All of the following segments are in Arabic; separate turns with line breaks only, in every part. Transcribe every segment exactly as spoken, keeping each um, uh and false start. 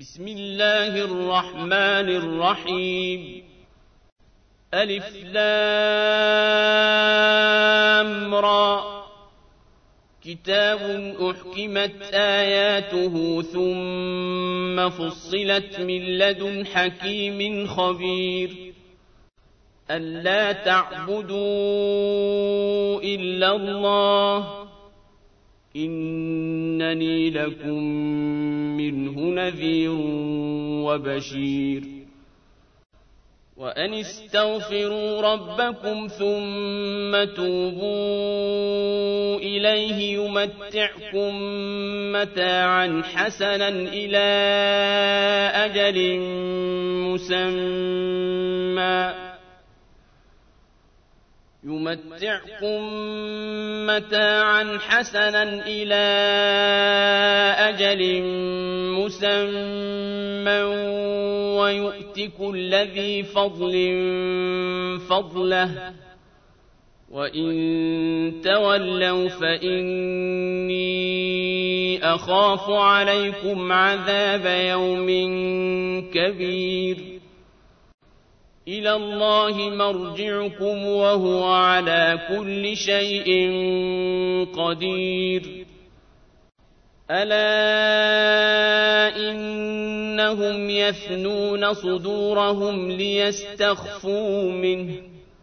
بسم الله الرحمن الرحيم ألف لام را كتاب أحكمت آياته ثم فصلت من لدن حكيم خبير ألا تعبدوا إلا الله إنني لكم منه نذير وبشير وأن استغفروا ربكم ثم توبوا إليه يمتعكم متاعا حسنا إلى أجل مسمى يمتعكم متاعا حسنا إلى أجل مسمى ويؤت كل ذي فضل فضله وإن تولوا فإني أخاف عليكم عذاب يوم كبير إلى الله مرجعكم وهو على كل شيء قدير ألا إنهم يثنون صدورهم ليستخفوا منه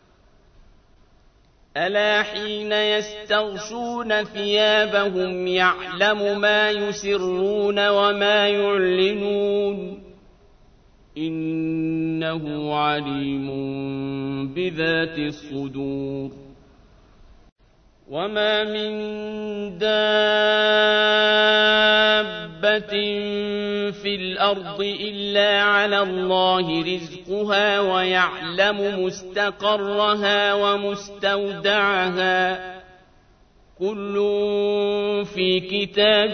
ألا حين يستغشون ثيابهم يعلم ما يسرون وما يعلنون إنه عليم بذات الصدور وما من دابة في الأرض إلا على الله رزقها ويعلم مستقرها ومستودعها كل في كتاب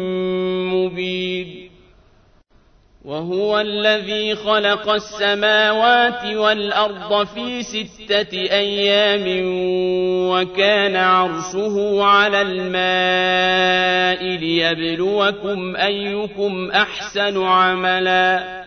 مبين وهو الذي خلق السماوات والأرض في ستة أيام وكان عرشه على الماء ليبلوكم أيكم أحسن عملا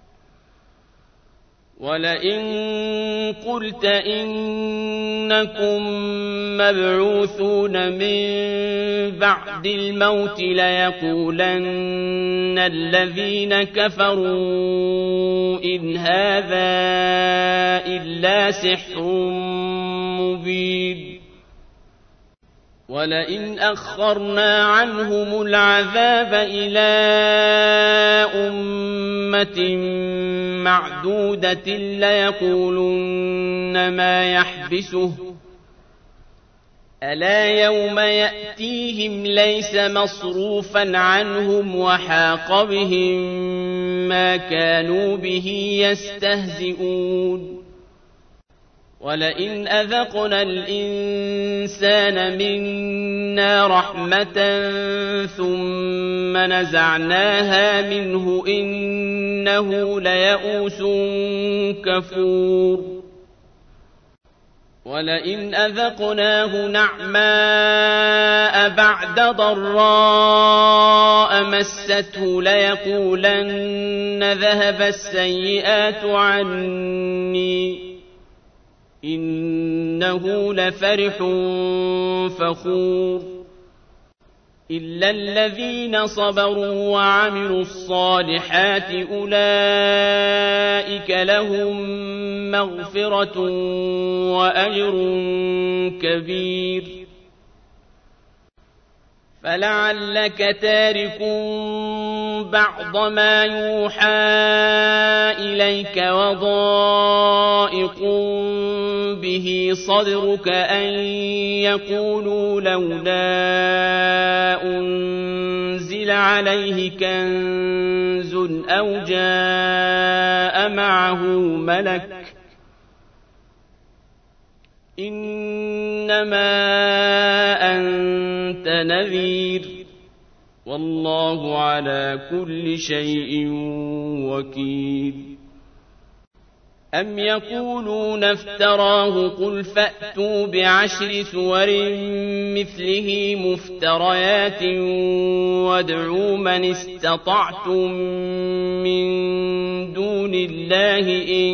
ولئن قلت إنكم مبعوثون من بعد الموت ليقولن الذين كفروا إن هذا إلا سحر مبين ولئن أخرنا عنهم العذاب إلى أمة معدودة ليقولن ما يحبسه ألا يوم يأتيهم ليس مصروفا عنهم وحاق بهم ما كانوا به يستهزئون ولئن أذقنا الإنسان منا رحمة ثم نزعناها منه إنه ليئوس كفور ولئن أذقناه نعماء بعد ضراء مسته ليقولن ذهب السيئات عني إنه لفرح فخور إلا الذين صبروا وعملوا الصالحات أولئك لهم مغفرة وأجر كبير فلعلك تارك بعض ما يوحى إليك وضائق به صدرك أن يقولوا لولا أنزل عليه كنز أو جاء معه ملك إنما أنت نذير والله على كل شيء وكيل أم يقولون افتراه قل فأتوا بعشر سور مثله مفتريات وادعوا من استطعتم من دون الله إن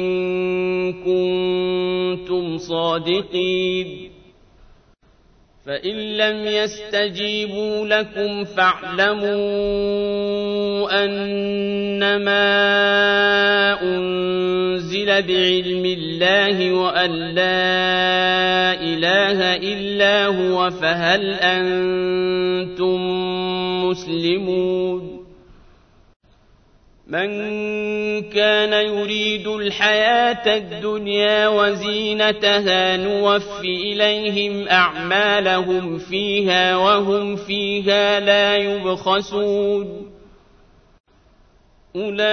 كنتم صادقين فإن لم يستجيبوا لكم فاعلموا أنما أنزل بعلم الله وأن لا إله إلا هو فهل أنتم مسلمون من كان يريد الحياة الدنيا وزينتها نوف إليهم أعمالهم فيها وهم فيها لا يبخسون أولئك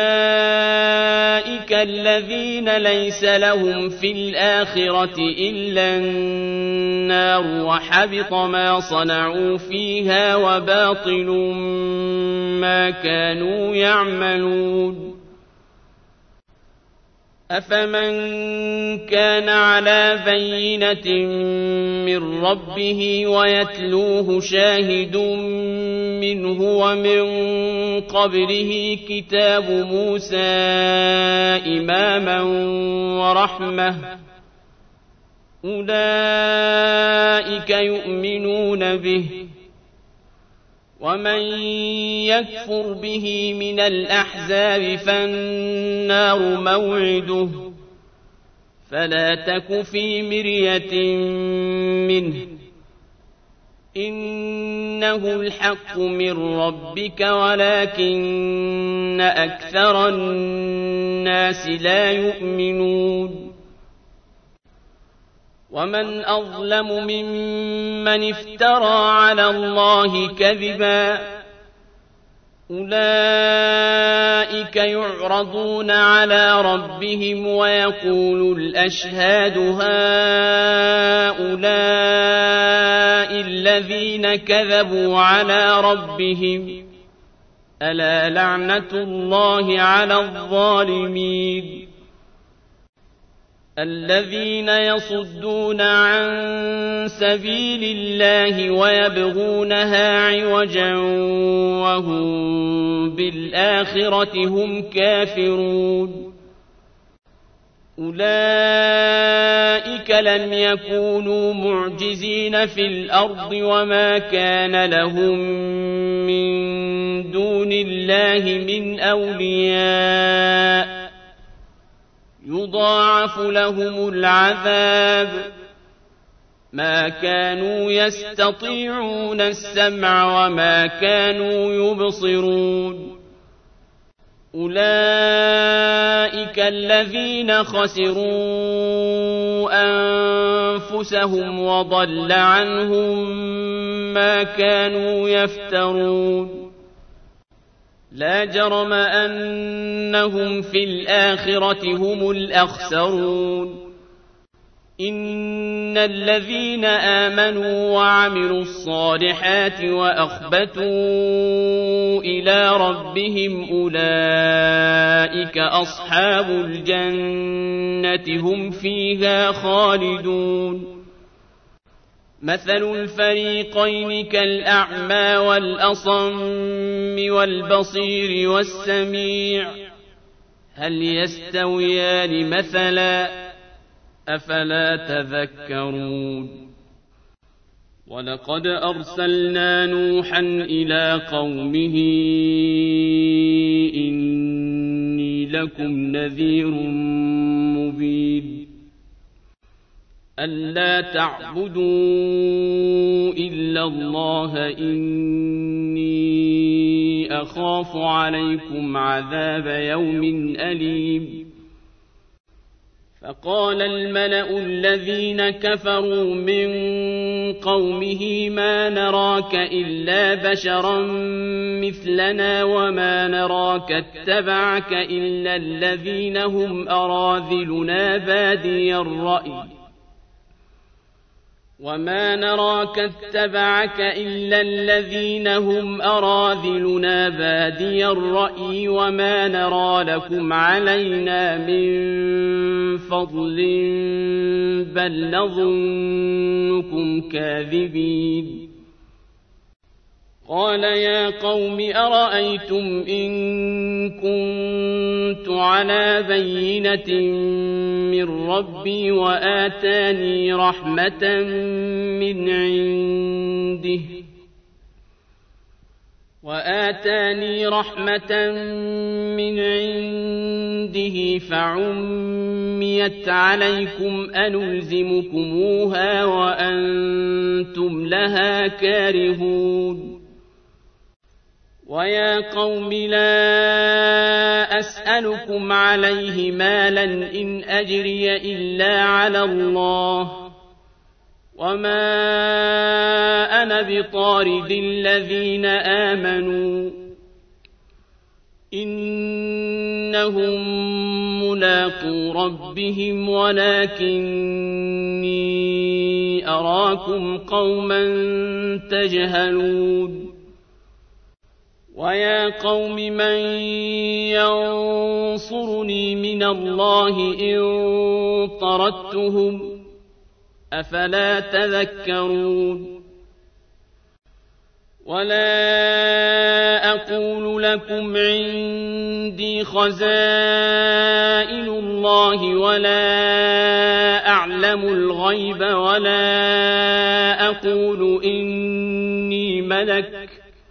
الذين ليس لهم في الآخرة إلا النار وحبط ما صنعوا فيها وباطل ما كانوا يعملون أفمن كان على بينة من ربه ويتلوه شاهد منه ومن قبله كتاب موسى إماما ورحمة أولئك يؤمنون به ومن يكفر به من الأحزاب فالنار موعده فلا تك في مرية منه إنه الحق من ربك ولكن أكثر الناس لا يؤمنون ومن أظلم ممن افترى على الله كذبا أولئك يعرضون على ربهم ويقول الأشهاد هؤلاء الذين كذبوا على ربهم ألا لعنة الله على الظالمين الذين يصدون عن سبيل الله ويبغونها عوجا وهم بالآخرة هم كافرون أولئك لم يكونوا معجزين في الأرض وما كان لهم من دون الله من أولياء يضاعف لهم العذاب ما كانوا يستطيعون السمع وما كانوا يبصرون أولئك الذين خسروا أنفسهم وضل عنهم ما كانوا يفترون لا جرم أنهم في الآخرة هم الأخسرون إن الذين آمنوا وعملوا الصالحات وأخبتوا إلى ربهم أولئك أصحاب الجنة هم فيها خالدون مثل الفريقين كالأعمى والأصم والبصير والسميع هل يستويان مثلا أفلا تذكرون ولقد أرسلنا نوحا إلى قومه إني لكم نذير مبين ألا تعبدوا إلا الله إني أخاف عليكم عذاب يوم أليم فقال الملأ الذين كفروا من قومه ما نراك إلا بشرا مثلنا وما نراك اتبعك إلا الذين هم أراذلنا بادي الرأي وما نراك اتبعك إلا الذين هم أراذلنا بادي الرأي وما نرى لكم علينا من فضل بل نظنكم كاذبين قال يا قوم أرأيتم إن كنت على بينة من ربي وآتاني رحمة من عنده وآتاني رحمة من عنده فعميت عليكم أنلزمكموها وأنتم لها كارهون ويا قوم لا أسألكم عليه مالا إن أجري إلا على الله وما أنا بطارد الذين آمنوا إنهم ملاقو ربهم ولكني أراكم قوما تجهلون ويا قوم من ينصرني من الله إن طردتهم أفلا تذكرون ولا أقول لكم عندي خزائن الله ولا أعلم الغيب ولا أقول إني ملك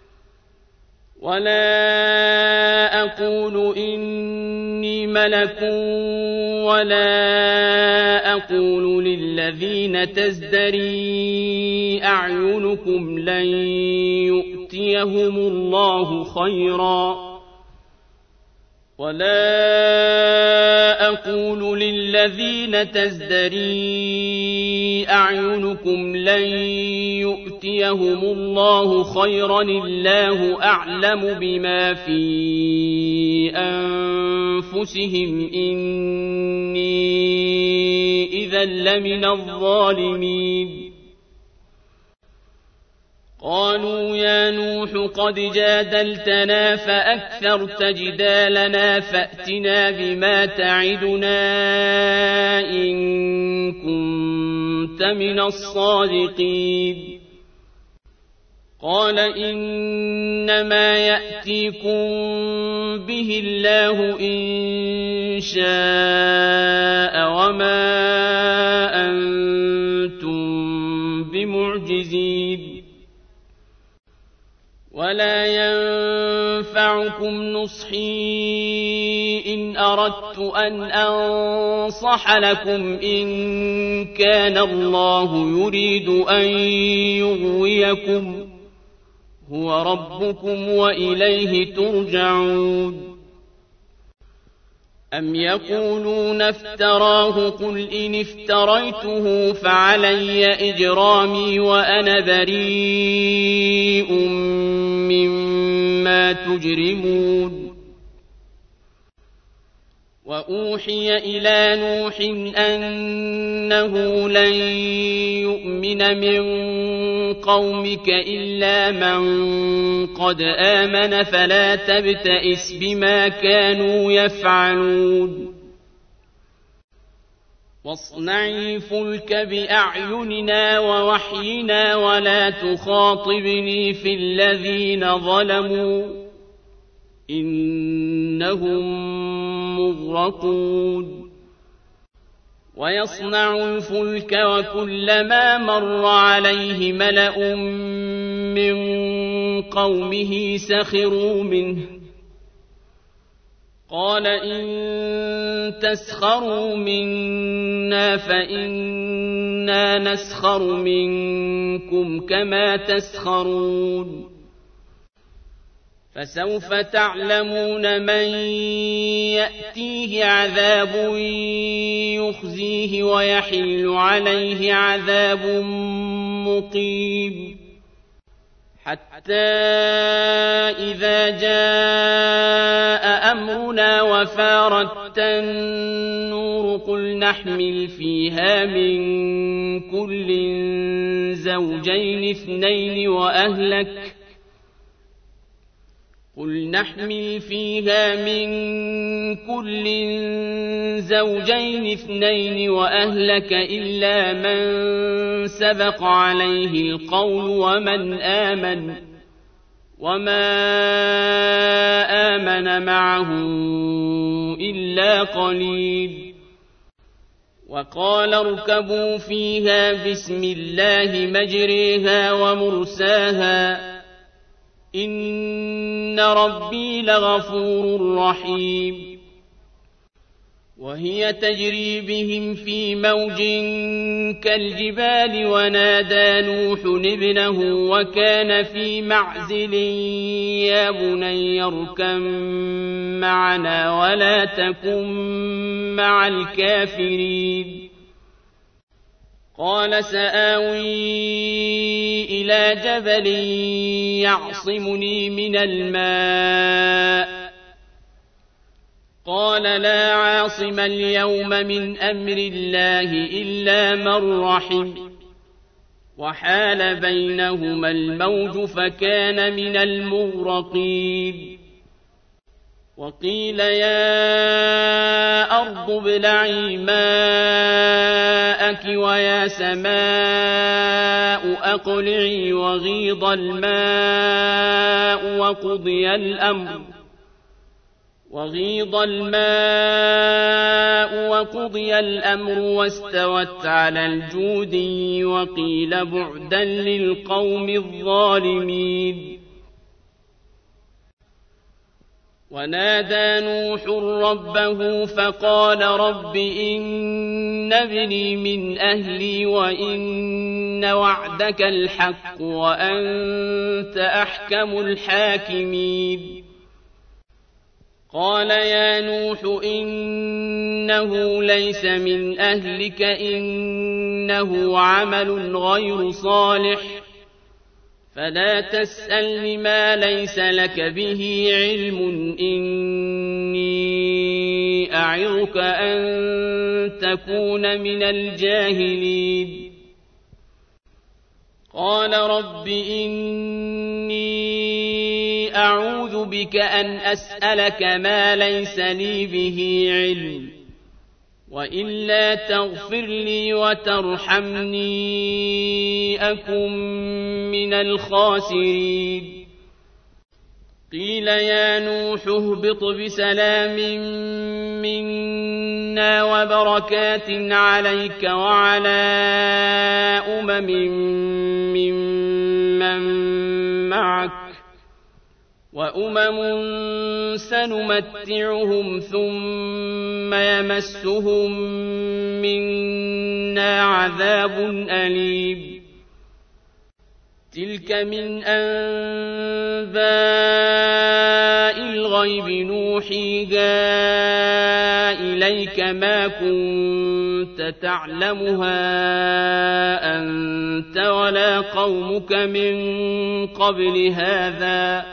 ولا أقول إني ملك ولا أقول للذين تزدري أعينكم لن يؤتيهم الله خيرا ولا أقول للذين تزدري أعينكم لن يؤتيهم الله خيرا الله أعلم بما في أنفسهم إني إذا لمن الظالمين قالوا يا نوح قد جادلتنا فأكثرت جدالنا فأتنا بما تعدنا إن كنت من الصادقين قال إنما يأتيكم به الله إن شاء وما أنتم بمعجزين ولا ينفعكم نصحي إن أردت أن أنصح لكم إن كان الله يريد أن يغويكم هو ربكم وإليه ترجعون أم يقولون افتراه قل إن افتريته فعلي إجرامي وأنا بريء مما تجرمون وأوحي إلى نوح أنه لن يؤمن من قومك إلا من قد آمن فلا تبتئس بما كانوا يفعلون واصنعي الفلك بأعيننا ووحينا ولا تخاطبني في الذين ظلموا إنهم مغرقون ويصنع الفلك وكلما مر عليه ملأ من قومه سخروا منه قال إن تسخروا منا فإنا نسخر منكم كما تسخرون فسوف تعلمون من يأتيه عذاب يخزيه ويحل عليه عذاب مقيم حتى إذا جاء أمرنا وفارت النور قل نحمل فيها من كل زوجين اثنين وأهلك قل نحمل فيها من كل زوجين اثنين وأهلك إلا من سبق عليه القول ومن آمن وما آمن معه إلا قليل وقال اركبوا فيها بسم الله مجريها ومرساها إن ربي لغفور رحيم وهي تجري بهم في موج كالجبال ونادى نوح ابنه وكان في معزل يا بني اركب معنا ولا تكن مع الكافرين قال سآوي إلى جبل يعصمني من الماء قال لا عاصم اليوم من أمر الله إلا من رحم وحال بينهما الموج فكان من المغرقين وقيل يا أرض ابلعي ماءك ويا سماء أقلعي وغيض الماء وقضي الأمر وغيض الماء وقضي الأمر واستوت على الجودي وقيل بعدا للقوم الظالمين ونادى نوح ربه فقال رب إن ابني من أهلي وإن وعدك الحق وأنت أحكم الحاكمين قال يا نوح إنه ليس من أهلك إنه عمل غير صالح فلا تسأل ما ليس لك به علم إني أعظك أن تكون من الجاهلين قال رب إني أعوذ بك أن أسألك ما ليس لي به علم وإلا تغفر لي وترحمني أكن من الخاسرين قيل يا نوح اهبط بسلام منا وبركات عليك وعلى أمم ممن معك وأمم سنمتعهم ثم يمسهم منا عذاب أليم تلك من أنباء الغيب نوحيها إليك ما كنت تعلمها أنت ولا قومك من قبل هذا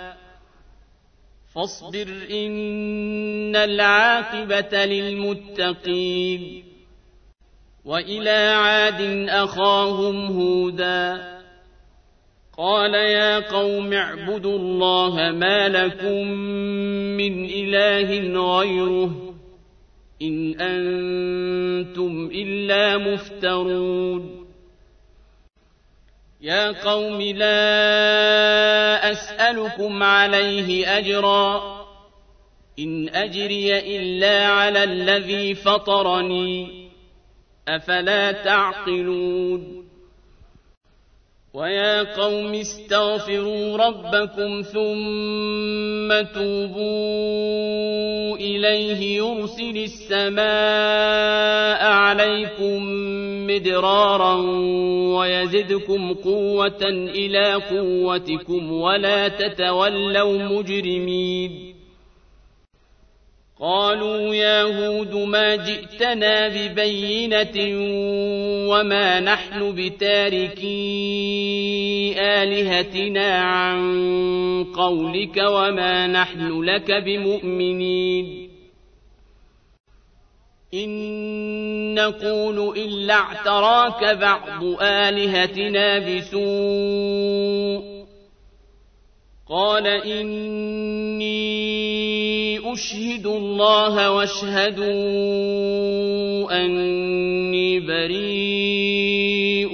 فاصبر إن العاقبة للمتقين وإلى عاد أخاهم هودا قال يا قوم اعبدوا الله ما لكم من إله غيره إن أنتم إلا مفترون يا قوم لا أسألكم عليه أجرا إن أجري إلا على الذي فطرني أفلا تعقلون ويا قوم استغفروا ربكم ثم توبوا إليه يرسل السماء عليكم مدرارا ويزدكم قوة إلى قوتكم ولا تتولوا مجرمين قالوا يا هود ما جئتنا ببينة وما نحن بتاركي آلهتنا عن قولك وما نحن لك بمؤمنين إن نقول إلا اعتراك بعض آلهتنا بسوء قال إني أشهد الله واشهدوا أني بريء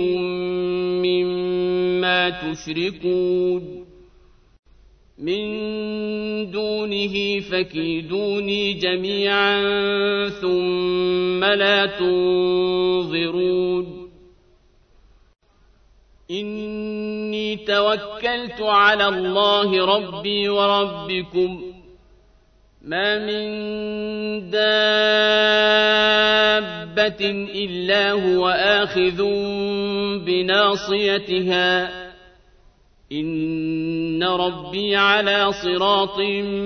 مما تشركون من دونه فكيدوني جميعا ثم لا تنظرون إني توكلت على الله ربي وربكم ما من دابة إلا هو آخذ بناصيتها إن ربي على صراط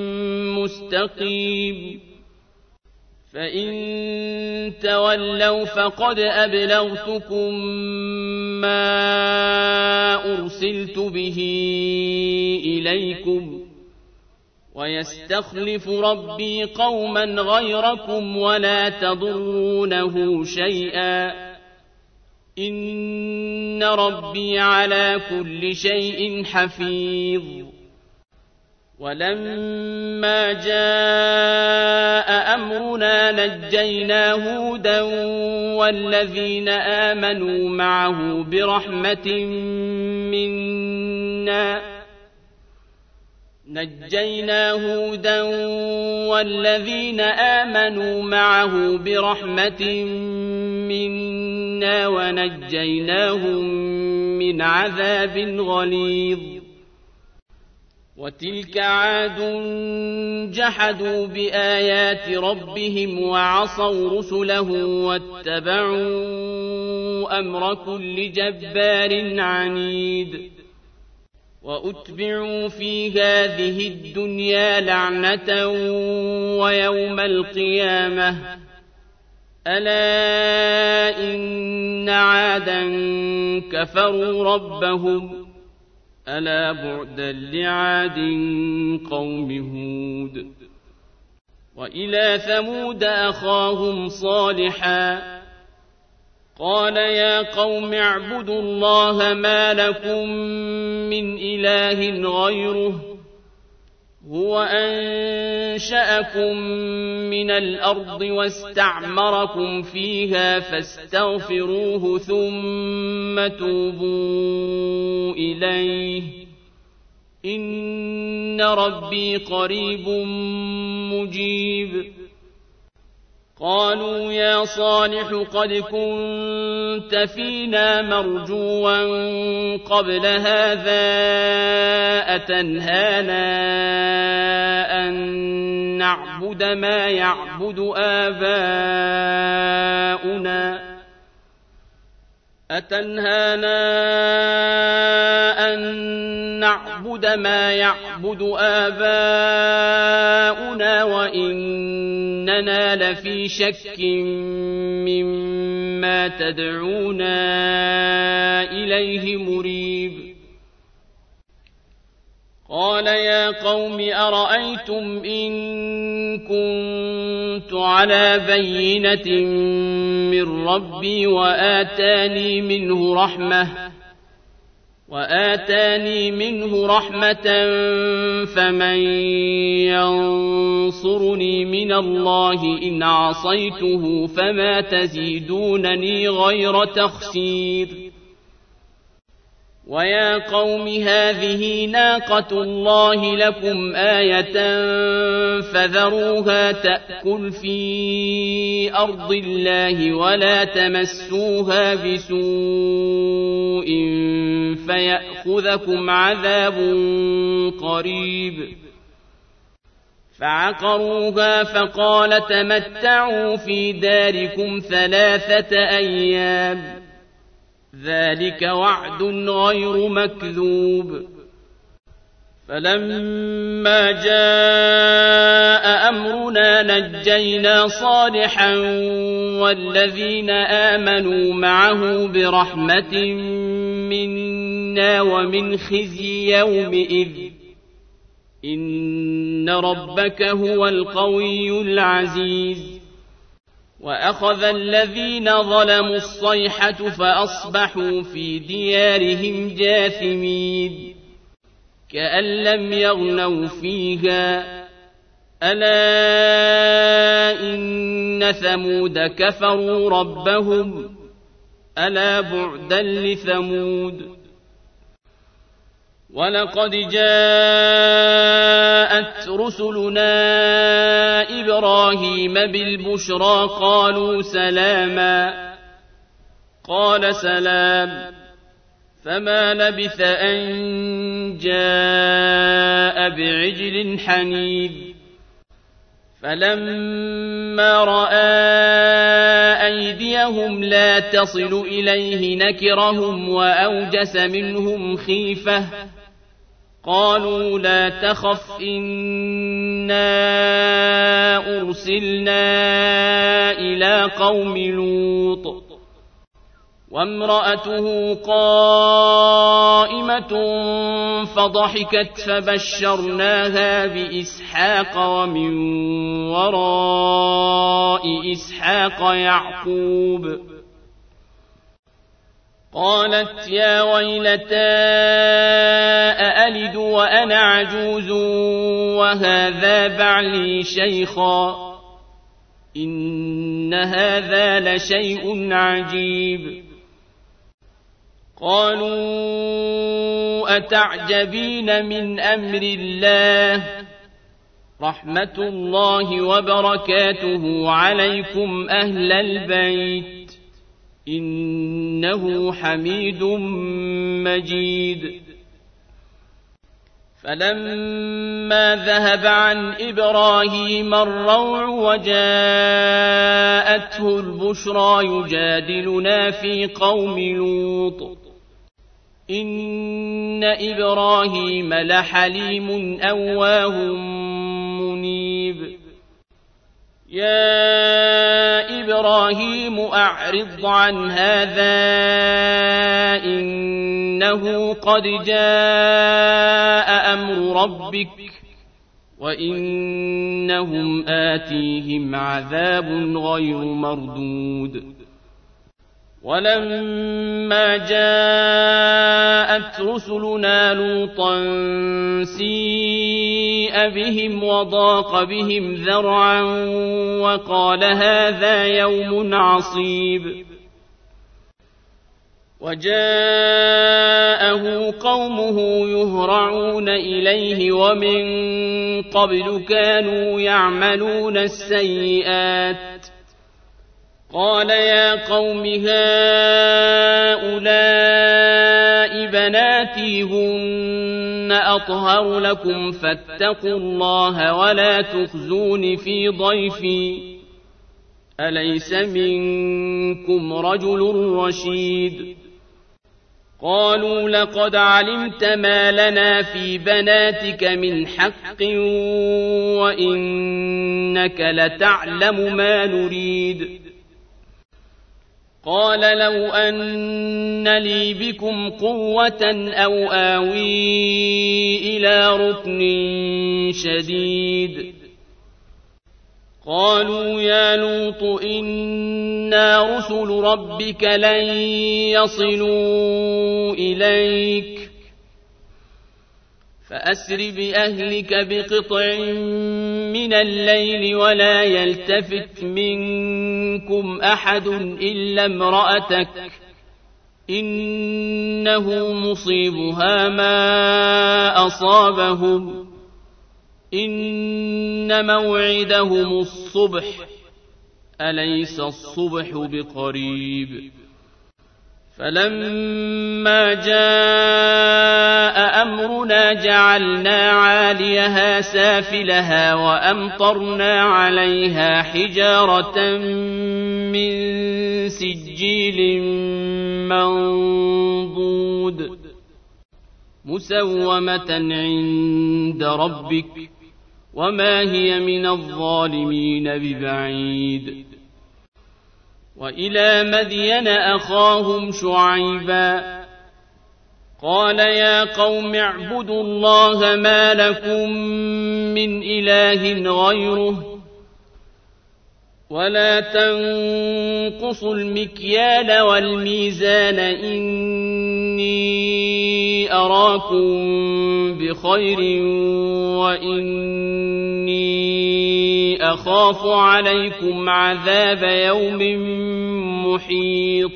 مستقيم فإن تولوا فقد أبلغتكم ما أرسلت به إليكم ويستخلف ربي قوما غيركم ولا تضرونه شيئا إن ربي على كل شيء حفيظ ولما جاء أمرنا نجينا هودا والذين آمنوا معه برحمة منا نجينا هودا والذين آمنوا معه برحمة منا ونجيناهم من عذاب غليظ وتلك عاد جحدوا بآيات ربهم وعصوا رسله واتبعوا أمر كل جبار عنيد وأتبعوا في هذه الدنيا لعنة ويوم القيامة ألا إن عادا كفروا ربهم ألا بعدا لعاد قوم هود وإلى ثمود أخاهم صالحا قال يا قوم اعبدوا الله ما لكم من إله غيره هو أنشأكم من الأرض واستعمركم فيها فاستغفروه ثم توبوا إليه إن ربي قريب مجيب قالوا يا صالح قد كنت فينا مرجوا قبل هذا أتنهانا أن نعبد ما يعبد آباؤنا أتنهانا أن نعبد ما يعبد آباؤنا وإننا لفي شك مما تدعونا إليه مريب قال يا قوم أرأيتم إن كنت على بينة من ربي وآتاني منه رحمة وآتاني منه رحمة فمن ينصرني من الله إن عصيته فما تزيدونني غير تخسير ويا قوم هذه ناقة الله لكم آية فذروها تأكل في أرض الله ولا تمسوها بسوء فيأخذكم عذاب قريب فعقروها فقال تمتعوا في داركم ثلاثة أيام ذلك وعد غير مكذوب فلما جاء أمرنا نجينا صالحا والذين آمنوا معه برحمة منا ومن خزي يومئذ إن ربك هو القوي العزيز وأخذ الذين ظلموا الصيحة فأصبحوا في ديارهم جاثمين كأن لم يغنوا فيها ألا إن ثمود كفروا ربهم ألا بعدا لثمود ولقد جاءت رسلنا إبراهيم بالبشرى قالوا سلاما قال سلام فما لبث أن جاء بعجل حنيذ فلما رأى أيديهم لا تصل إليه نكرهم وأوجس منهم خيفة قالوا لا تخف إنا أرسلنا إلى قوم لوط وامرأته قائمة فضحكت فبشرناها بإسحاق ومن وراء إسحاق يعقوب قالت يا ويلتى أألد وأنا عجوز وهذا بعلي شيخا إن هذا لشيء عجيب قالوا أتعجبين من أمر الله رحمة الله وبركاته عليكم أهل البيت إنه حميد مجيد فلما ذهب عن إبراهيم الروع وجاءته البشرى يجادلنا في قوم لوط إن إبراهيم لحليم أواه منيب يا إبراهيم أعرض عن هذا إنه قد جاء أمر ربك وإنهم آتيهم عذاب غير مردود ولما جاءت رسلنا لوطا سيء بهم وضاق بهم ذرعا وقال هذا يوم عصيب وجاءه قومه يهرعون إليه ومن قبل كانوا يعملون السيئات قال يا قوم هؤلاء بناتي هن أطهر لكم فاتقوا الله ولا تخزون في ضيفي أليس منكم رجل رشيد قالوا لقد علمت ما لنا في بناتك من حق وإنك لتعلم ما نريد قال لو أن لي بكم قوة أو آوي إلى ركن شديد قالوا يا لوط إنا رسل ربك لن يصلوا إليك فأسر بأهلك بقطع من الليل ولا يلتفت منكم أحد إلا امرأتك إنه مصيبها ما أصابهم إن موعدهم الصبح أليس الصبح بقريب فلما جاء أمرنا جعلنا عاليها سافلها وأمطرنا عليها حجارة من سجيل منضود مسومة عند ربك وما هي من الظالمين ببعيد وإلى مدين أخاهم شعيبا قال يا قوم اعبدوا الله ما لكم من إله غيره ولا تنقصوا المكيال والميزان إني أراكم بخير وإني أخاف عليكم عذاب يوم محيط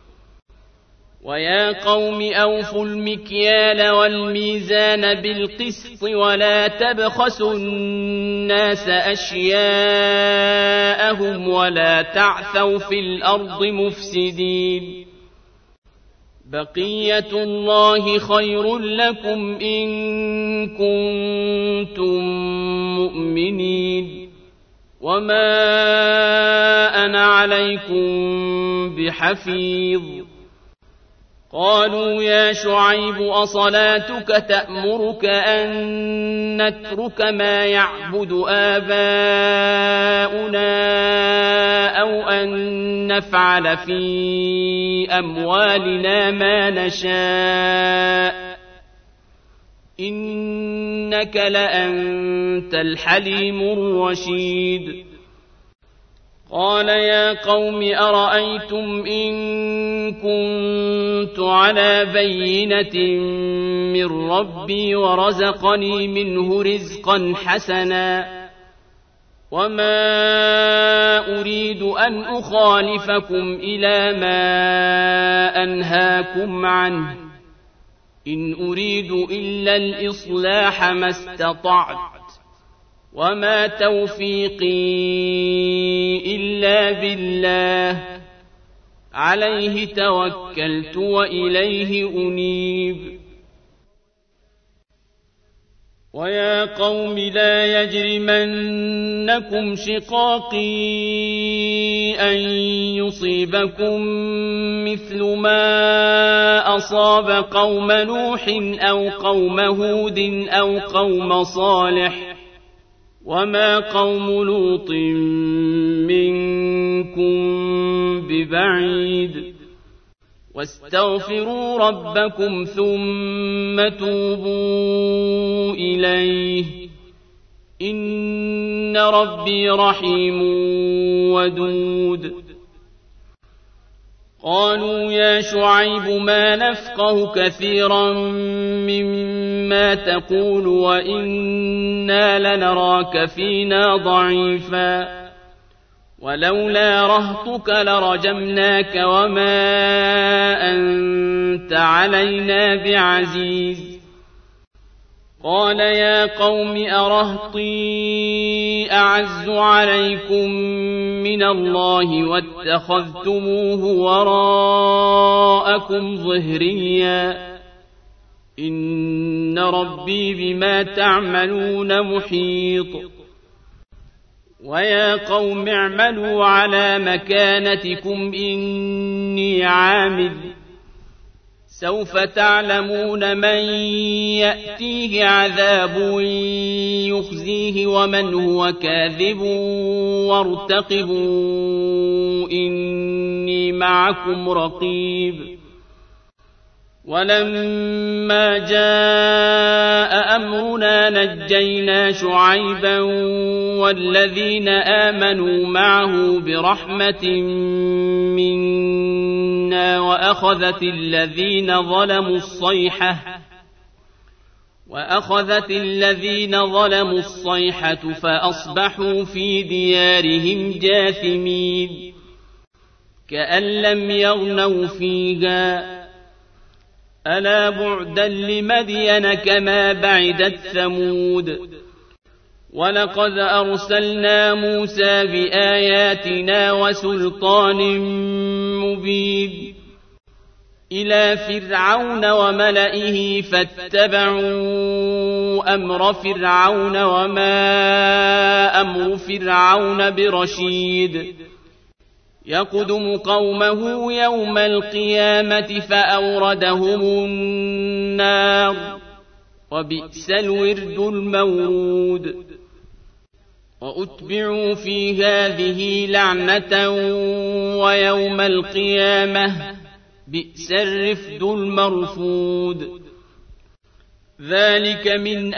ويا قوم أوفوا المكيال والميزان بالقسط ولا تبخسوا الناس أشياءهم ولا تعثوا في الأرض مفسدين بقية الله خير لكم إن كنتم مؤمنين وما أنا عليكم بحفيظ قالوا يا شعيب أصلاتك تأمرك أن نترك ما يعبد آباؤنا أو أن نفعل في أموالنا ما نشاء إنك لأنت الحليم الرشيد قال يا قوم أرأيتم إن كنت على بينة من ربي ورزقني منه رزقا حسنا وما أريد أن أخالفكم إلى ما أنهاكم عنه إن أريد إلا الإصلاح ما استطعت وما توفيقي إلا بالله عليه توكلت وإليه أنيب ويا قوم لا يجرمنكم شقاقي أن يصيبكم مثل ما أصاب قوم نوح أو قوم هود أو قوم صالح وما قوم لوط منكم ببعيد واستغفروا ربكم ثم توبوا إليه إن ربي رحيم ودود قالوا يا شعيب ما نفقه كثيرا مما تقول وإنا لنراك فينا ضعيفا ولولا رهطك لرجمناك وما أنت علينا بعزيز قال يا قوم أرهطي أعز عليكم من الله واتخذتموه وراءكم ظهريا إن ربي بما تعملون محيط ويا قوم اعملوا على مكانتكم إني عامل سوف تعلمون من يأتيه عذاب يخزيه ومن هو كاذب وارتقبوا إني معكم رقيب ولما جاء أمرنا نجينا شعيبا والذين آمنوا معه برحمة منا وأخذت الذين ظلموا الصيحة وأخذت الذين ظلموا الصيحة فأصبحوا في ديارهم جاثمين كأن لم يغنوا فيها ألا بعدا لمدين كما بعدت ثمود ولقد أرسلنا موسى بآياتنا وسلطان مبين إلى فرعون وملئه فاتبعوا أمر فرعون وما أمر فرعون برشيد يقدم قومه يوم القيامة فأوردهم النار وبئس الورد المورود وأتبعوا في هذه لعنة ويوم القيامة بئس الرفد المرفود ذلك من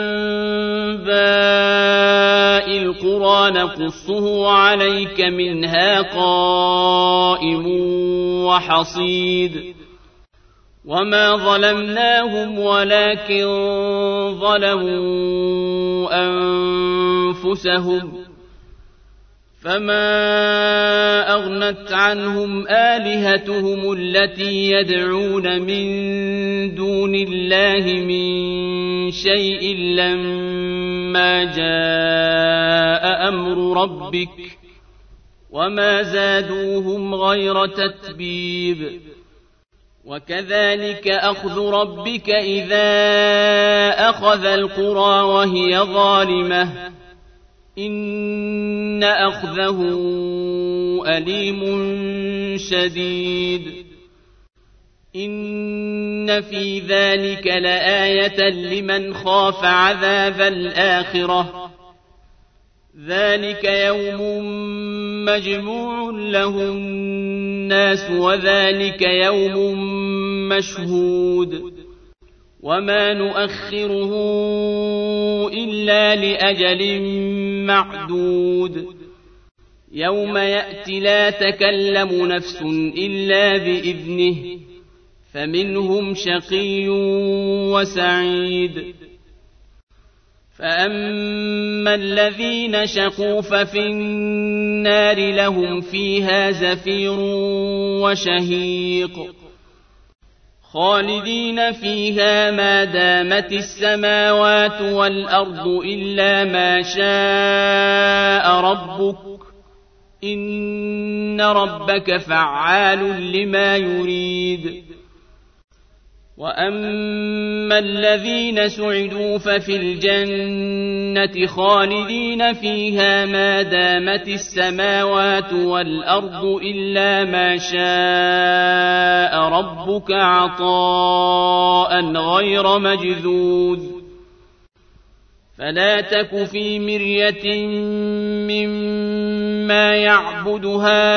أنباء القرى نقصه عليك منها قائم وحصيد وما ظلمناهم ولكن ظلموا أنفسهم فما أغنت عنهم آلهتهم التي يدعون من دون الله من شيء لما جاء أمر ربك وما زادوهم غير تتبيب وكذلك أخذ ربك إذا أخذ القرى وهي ظالمة إن أخذه أليم شديد إن في ذلك لآية لمن خاف عذاب الآخرة ذلك يوم مجموع له الناس وذلك يوم مشهود وما نؤخره إلا لأجل معدود يوم يأتي لا تكلم نفس إلا بإذنه فمنهم شقي وسعيد فأما الذين شقوا ففي النار لهم فيها زفير وشهيق خالدين فيها ما دامت السماوات والأرض إلا ما شاء ربك إن ربك فعال لما يريد وأما الذين سعدوا ففي الجنة خالدين فيها ما دامت السماوات والأرض إلا ما شاء ربك عطاء غير مجذوذ فلا تك في مرية مما يعبد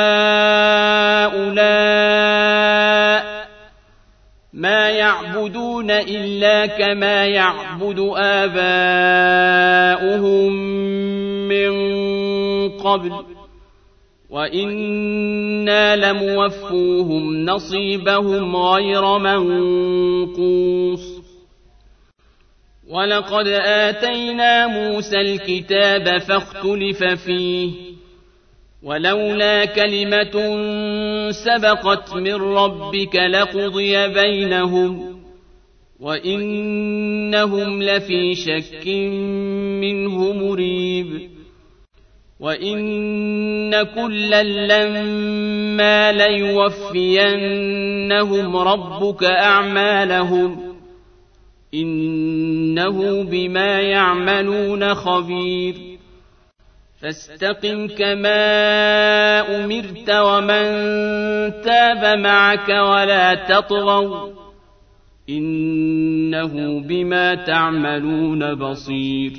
هؤلاء ما يعبدون إلا كما يعبد آباؤهم من قبل وإنا لموفوهم نصيبهم غير منقوص ولقد آتينا موسى الكتاب فاختلف فيه ولولا كلمة سبقت من ربك لقضي بينهم وإنهم لفي شك منه مريب وإن كلا لما ليوفينهم ربك أعمالهم إنه بما يعملون خبير فاستقم كما أمرت ومن تاب معك ولا تطغوا إنه بما تعملون بصير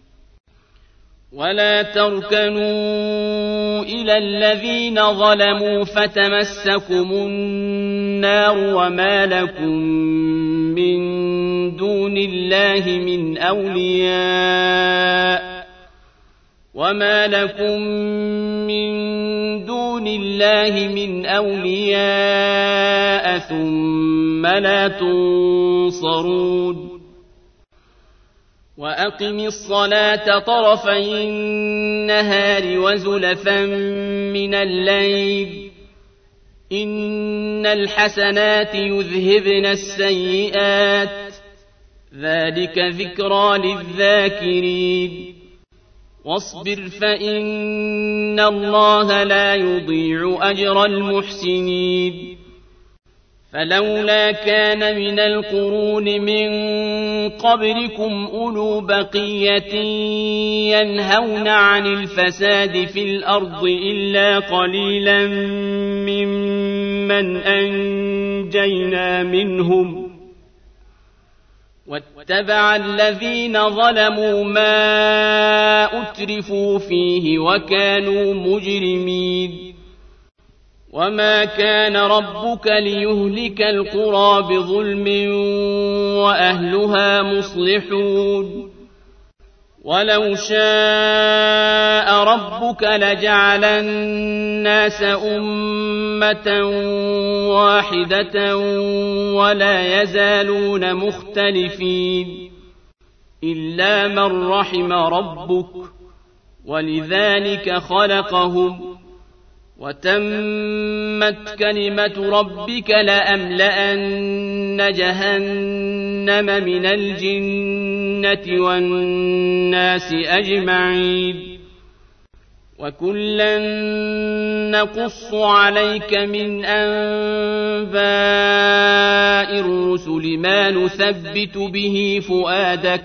ولا تركنوا إلى الذين ظلموا فتمسكم النار وما لكم من دون الله من أولياء وما لكم من دون الله من أولياء ثم لا تنصرون وأقم الصلاة طرفي النهار وزلفا من الليل إن الحسنات يذهبن السيئات ذلك ذكرى للذاكرين واصبر فإن الله لا يضيع أجر المحسنين فلولا كان من القرون من قبلكم أولو بقية ينهون عن الفساد في الأرض إلا قليلا ممن أنجينا منهم واتبع الذين ظلموا ما أترفوا فيه وكانوا مجرمين وما كان ربك ليهلك القرى بظلم وأهلها مصلحون ولو شاء ربك لجعل الناس أمة واحدة ولا يزالون مختلفين إلا من رحم ربك ولذلك خلقهم وتمت كلمة ربك لأملأن جهنم من الجنة والناس أجمعين وكلا نقص عليك من أنباء الرسل ما نثبت به فؤادك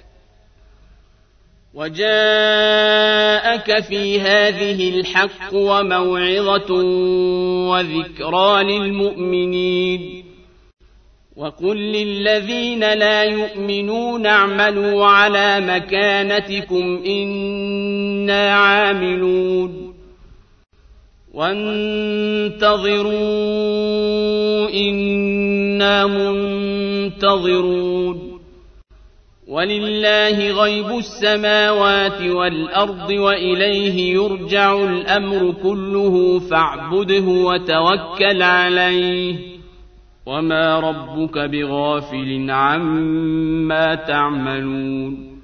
وجاءك في هذه الحق وموعظة وذكرى للمؤمنين وقل للذين لا يؤمنون اعملوا على مكانتكم إنا عاملون وانتظروا إنا منتظرون ولله غيب السماوات والأرض وإليه يرجع الأمر كله فاعبده وتوكل عليه وما ربك بغافل عما تعملون